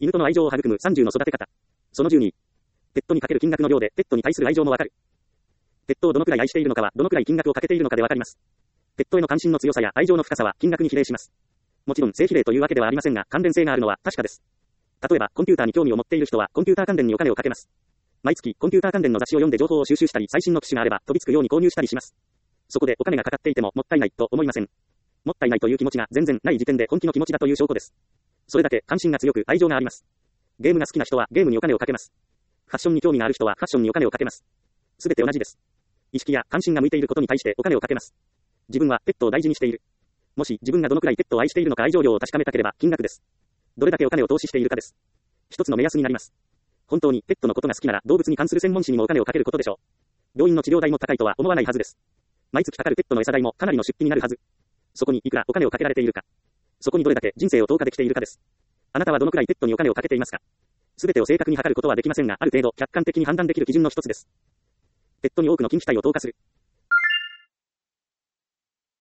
犬との愛情を育む30の育て方。その12。ペットにかける金額の量でペットに対する愛情もわかる。ペットをどのくらい愛しているのかはどのくらい金額をかけているのかでわかります。ペットへの関心の強さや愛情の深さは金額に比例します。もちろん正比例というわけではありませんが、関連性があるのは確かです。例えば、コンピューターに興味を持っている人はコンピューター関連にお金をかけます。毎月、コンピューター関連の雑誌を読んで情報を収集したり、最新の機種があれば飛びつくように購入したりします。そこでお金がかかっていてももったいないと思いません。もったいないという気持ちが全然ない時点で本気の気持ちだという証拠です。それだけ関心が強く愛情があります。ゲームが好きな人はゲームにお金をかけます。ファッションに興味がある人はファッションにお金をかけます。すべて同じです。意識や関心が向いていることに対してお金をかけます。自分はペットを大事にしている。もし自分がどのくらいペットを愛しているのか愛情量を確かめたければ金額です。どれだけお金を投資しているかです。一つの目安になります。本当にペットのことが好きなら動物に関する専門誌にもお金をかけることでしょう。病院の治療代も高いとは思わないはずです。毎月かかるペットの餌代もかなりの出費になるはず。そこにいくらお金をかけられているか。そこにどれだけ人生を投下できているかです。あなたはどのくらいペットにお金をかけていますか。すべてを正確に測ることはできませんが、ある程度客観的に判断できる基準の一つです。ペットに多くの金費体を投下する。